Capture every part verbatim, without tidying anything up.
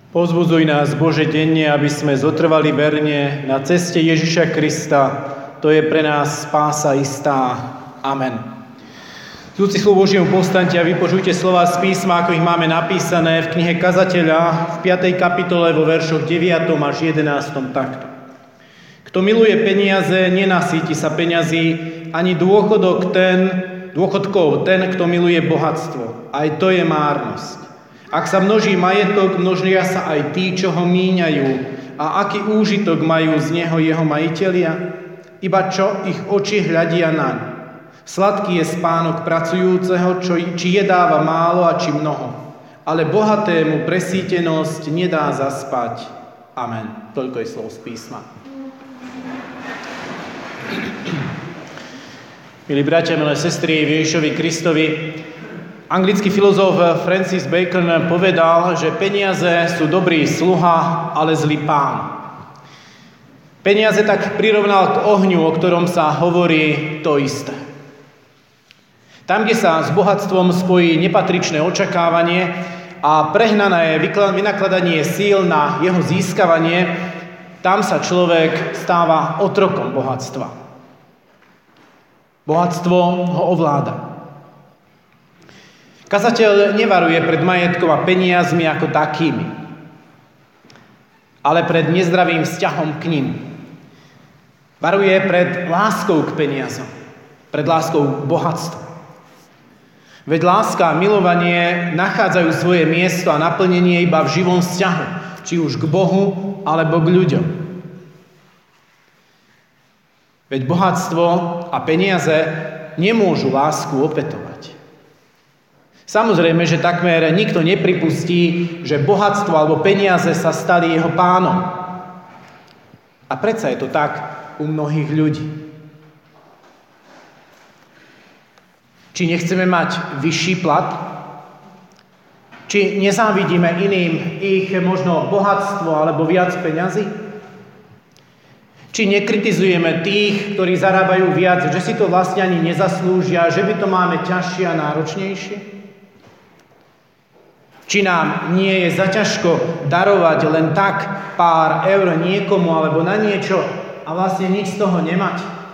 Povzbudzuj nás, Bože, denne, aby sme zotrvali verne na ceste Ježiša Krista. To je pre nás spása istá. Amen. Súci slov Božiemu, povstaňte a vypočujte slova z písma, ako ich máme napísané v knihe Kazateľa v piatej kapitole vo veršoch deviatom až jedenástom takto. Kto miluje peniaze, nenasíti sa peňazí, ani dôchodok ten, dôchodkov ten, kto miluje bohatstvo. Aj to je márnosť. Ak sa množí majetok, množia sa aj tí, čo ho míňajú. A aký úžitok majú z neho jeho majitelia? Iba čo ich oči hľadia naň. Sladký je spánok pracujúceho, čo, či jedáva málo a či mnoho. Ale bohatému presýtenosť nedá zaspať. Amen. Toľko je slov z písma. Milí bratia, milé sestry, Ježišovi Kristovi, anglický filozof Francis Bacon povedal, že peniaze sú dobrý sluha, ale zlý pán. Peniaze tak prirovnal k ohňu, o ktorom sa hovorí to isté. Tam, kde sa s bohatstvom spojí nepatričné očakávanie a prehnané vynakladanie síl na jeho získavanie, tam sa človek stáva otrokom bohatstva. Bohatstvo ho ovláda. Kazateľ nevaruje pred majetkom a peniazmi ako takými, ale pred nezdravým vzťahom k nim. Varuje pred láskou k peniazom, pred láskou k bohatstvu. Veď láska a milovanie nachádzajú svoje miesto a naplnenie iba v živom vzťahu, či už k Bohu, alebo k ľuďom. Veď bohatstvo a peniaze nemôžu lásku opätovať. Samozrejme, že takmer nikto nepripustí, že bohatstvo alebo peniaze sa stali jeho pánom. A predsa je to tak u mnohých ľudí. Či nechceme mať vyšší plat? Či nezávidíme iným ich možno bohatstvo alebo viac peňazí? Či nekritizujeme tých, ktorí zarábajú viac, že si to vlastne ani nezaslúžia, že by to máme ťažšie a náročnejšie? Či nám nie je zaťažko darovať len tak pár eur niekomu alebo na niečo a vlastne nič z toho nemať?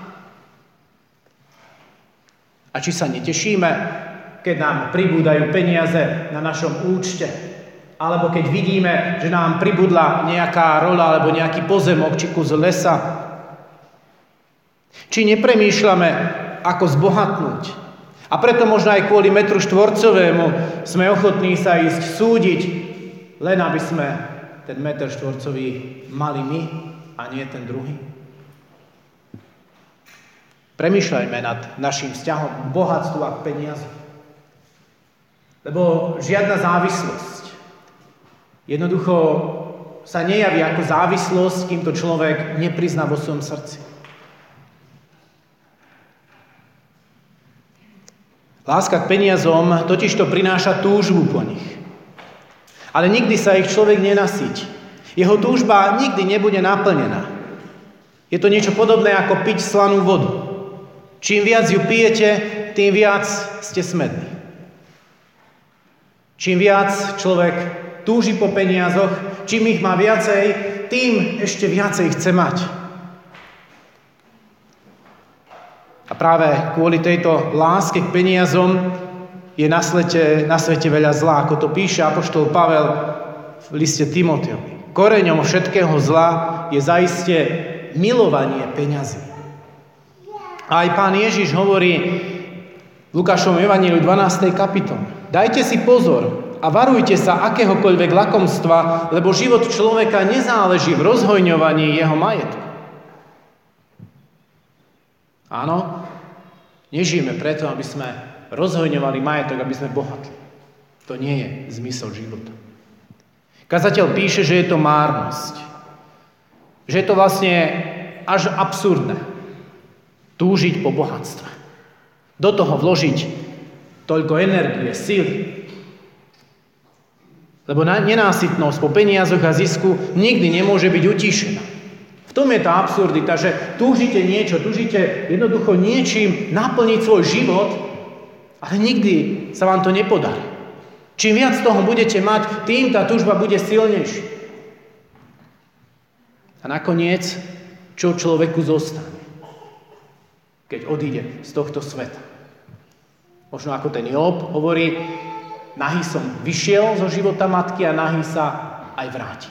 A či sa netešíme, keď nám pribúdajú peniaze na našom účte? Alebo keď vidíme, že nám pribudla nejaká rola alebo nejaký pozemok či kus lesa? Či nepremýšľame, ako zbohatnúť? A preto možno aj kvôli metru štvorcovému sme ochotní sa ísť súdiť, len aby sme ten meter štvorcový mali my a nie ten druhý? Premýšľajme nad našim vzťahom k bohatstvu a k peniazu. Lebo žiadna závislosť jednoducho sa nejaví ako závislosť, kým to človek neprizná vo svojom srdci. Láska k peniazom totižto prináša túžbu po nich. Ale nikdy sa ich človek nenasíti. Jeho túžba nikdy nebude naplnená. Je to niečo podobné ako piť slanú vodu. Čím viac ju pijete, tým viac ste smední. Čím viac človek túži po peniazoch, čím ich má viacej, tým ešte viacej chce mať. A práve kvôli tejto láske k peniazom je na svete, na svete veľa zla, ako to píše apoštol Pavel v liste Timotejovi. Koreňom všetkého zla je zaiste milovanie peňazí. A aj Pán Ježiš hovorí v Lukášovom evanjeliu dvanástej kapitole: Dajte si pozor a varujte sa akéhokoľvek lakomstva, lebo život človeka nezáleží v rozhojňovaní jeho majetku. Áno, nežijeme preto, aby sme rozhojňovali majetok, aby sme bohatli. To nie je zmysel života. Kazateľ píše, že je to márnosť. Že je to vlastne až absurdné túžiť po bohatstve. Do toho vložiť toľko energie, síly. Lebo nenásytnosť po peniazoch a zisku nikdy nemôže byť utíšená. V tom je tá absurdita, že túžite niečo, túžite jednoducho niečím naplniť svoj život, ale nikdy sa vám to nepodarí. Čím viac toho budete mať, tým tá túžba bude silnejšia. A nakoniec, čo človeku zostane, keď odíde z tohto sveta? Možno ako ten Job hovorí, nahý som vyšiel zo života matky a nahý sa aj vráti.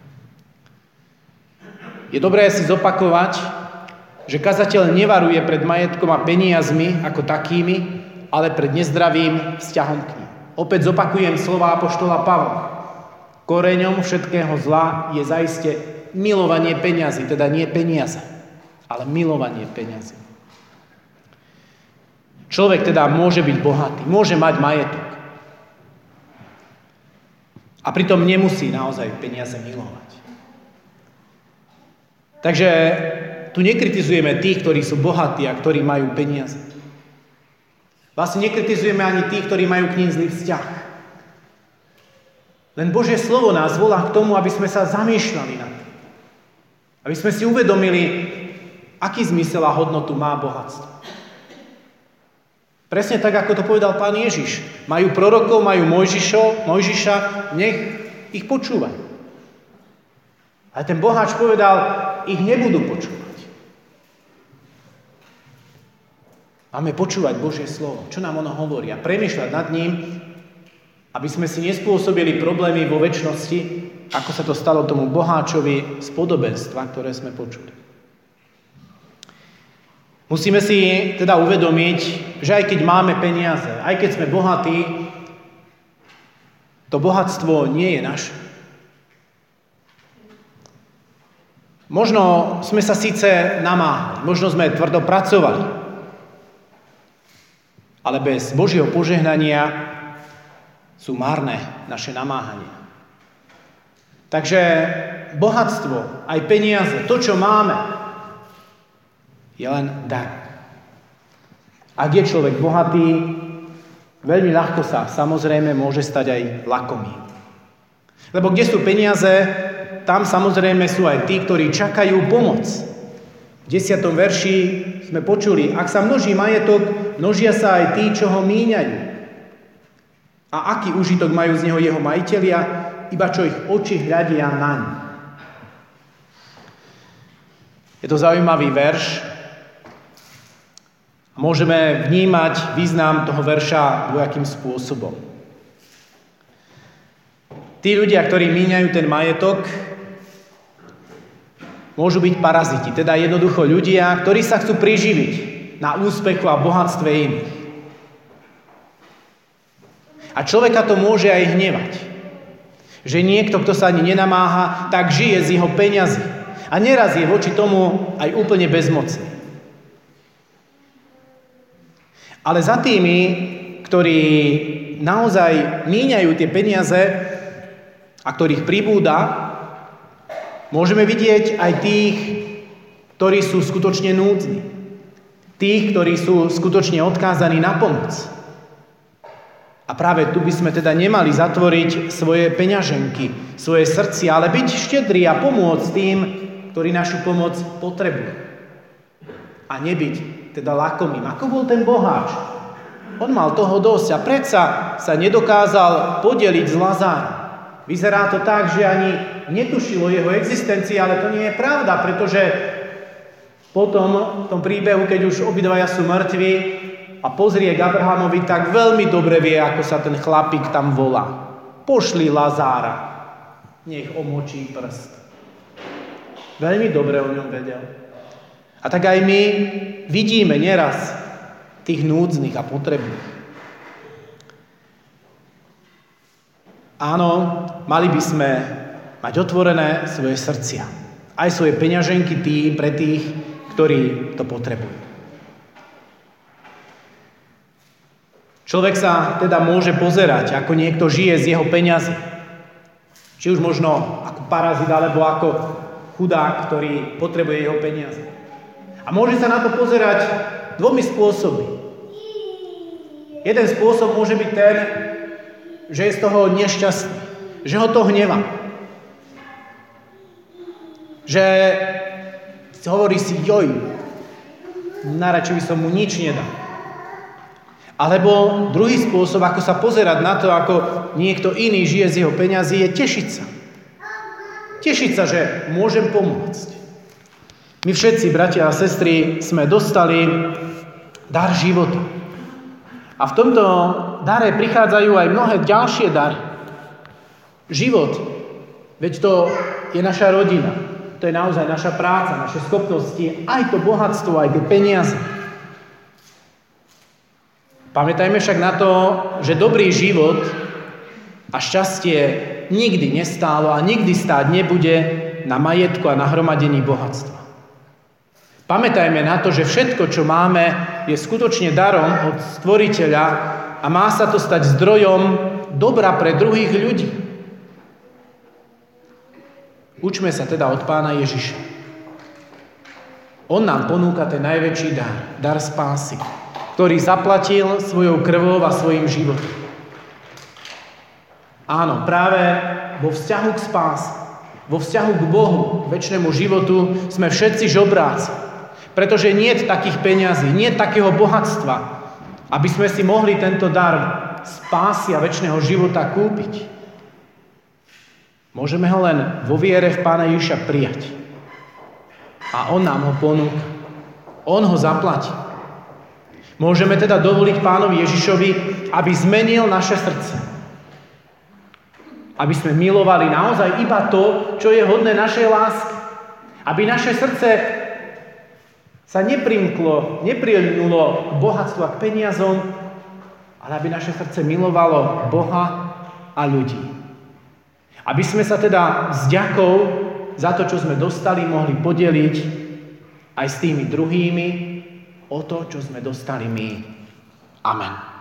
Je dobré si zopakovať, že kazateľ nevaruje pred majetkom a peniazmi ako takými, ale pred nezdravým vzťahom k nim. Opäť zopakujem slova apoštola Pavla. Koreňom všetkého zla je zaiste milovanie peňazí, teda nie peniaze, ale milovanie peňazí. Človek teda môže byť bohatý, môže mať majetok. A pritom nemusí naozaj peniaze milovať. Takže tu nekritizujeme tých, ktorí sú bohatí a ktorí majú peniaze. Vlastne nekritizujeme ani tých, ktorí majú k nim zlý vzťah. Len Božie slovo nás volá k tomu, aby sme sa zamýšľali nad tým. Aby sme si uvedomili, aký zmysel a hodnotu má bohatstvo. Presne tak, ako to povedal Pán Ježiš. Majú prorokov, majú Mojžišov, Mojžiša, nech ich počúvajú. Ale ten boháč povedal, ich nebudú počúvať. Máme počúvať Božie slovo. Čo nám ono hovorí? A premýšľať nad ním, aby sme si nespôsobili problémy vo večnosti, ako sa to stalo tomu boháčovi z podobenstva, ktoré sme počuli. Musíme si teda uvedomiť, že aj keď máme peniaze, aj keď sme bohatí, to bohatstvo nie je naše. Možno sme sa síce namáhali, možno sme tvrdo pracovali, ale bez Božieho požehnania sú márne naše namáhania. Takže bohatstvo, aj peniaze, to, čo máme, je len dar. Ak je človek bohatý, veľmi ľahko sa samozrejme môže stať aj lakomý. Lebo kde sú peniaze, tam samozrejme sú aj tí, ktorí čakajú pomoc. V desiatom verši sme počuli, ak sa množí majetok, množia sa aj tí, čo ho míňajú. A aký užitok majú z neho jeho majitelia, iba čo ich oči hľadia naň. Je to zaujímavý verš. Môžeme vnímať význam toho verša dvojakým spôsobom. Tí ľudia, ktorí míňajú ten majetok, môžu byť paraziti, teda jednoducho ľudia, ktorí sa chcú priživiť na úspechu a bohatstve iných. A človeka to môže aj hnevať. Že niekto, kto sa ani nenamáha, tak žije z jeho peňazí. A neraz je voči tomu aj úplne bezmocný. Ale za tými, ktorí naozaj míňajú tie peniaze a ktorých pribúda, môžeme vidieť aj tých, ktorí sú skutočne núdzni. Tých, ktorí sú skutočne odkázaní na pomoc. A práve tu by sme teda nemali zatvoriť svoje peňaženky, svoje srdcia, ale byť štedrý a pomôcť tým, ktorí našu pomoc potrebujú. A nebyť teda lakomým. Ako bol ten boháč? On mal toho dosť a predsa sa nedokázal podeliť s Lazárom. Vyzerá to tak, že ani netušil o jeho existencii, ale to nie je pravda, pretože potom v tom príbehu, keď už obidvaja sú mŕtvi a pozrie k Abrahamovi, tak veľmi dobre vie, ako sa ten chlapík tam volá. Pošli Lazára, nech omočí prst. Veľmi dobre o ňom vedel. A tak aj my vidíme nieraz tých núdznych a potrebných. Áno, mali by sme mať otvorené svoje srdcia. Aj svoje peňaženky tým pre tých, ktorí to potrebujú. Človek sa teda môže pozerať, ako niekto žije z jeho peňazí. Či už možno ako parazit, alebo ako chudák, ktorý potrebuje jeho peniaze. A môže sa na to pozerať dvomi spôsobmi. Jeden spôsob môže byť ten, že je z toho nešťastný, že ho to hnevá. Že hovorí si, joj, najradšej by som mu nič nedal. Alebo druhý spôsob, ako sa pozerať na to, ako niekto iný žije z jeho peňazí, je tešiť sa. Tešiť sa, že môžem pomôcť. My všetci, bratia a sestry, sme dostali dar života. A v tomto dare prichádzajú aj mnohé ďalšie dary. Život, veď to je naša rodina. To je naozaj naša práca, naše schopnosti, aj to bohatstvo, aj tie peniaze. Pamätajme však na to, že dobrý život a šťastie nikdy nestálo a nikdy stáť nebude na majetku a nahromadení bohatstva. Pamätajme na to, že všetko, čo máme, je skutočne darom od Stvoriteľa a má sa to stať zdrojom dobra pre druhých ľudí. Učme sa teda od Pána Ježiša. On nám ponúka ten najväčší dar, dar spásy, ktorý zaplatil svojou krvou a svojim životom. Áno, práve vo vzťahu k spáse, vo vzťahu k Bohu, k večnému životu, sme všetci žobráci. Pretože nie je takých peňazí, nie je takého bohatstva, aby sme si mohli tento dar spásy a večného života kúpiť. Môžeme ho len vo viere v Pána Ježiša prijať. A on nám ho ponúka. On ho zaplatí. Môžeme teda dovoliť Pánovi Ježišovi, aby zmenil naše srdce. Aby sme milovali naozaj iba to, čo je hodné našej lásky. Aby naše srdce sa neprimklo, neprilnulo k bohatstvu a k peniazom, ale aby naše srdce milovalo Boha a ľudí. Aby sme sa teda s vďakou za to, čo sme dostali, mohli podeliť aj s tými druhými o to, čo sme dostali my. Amen.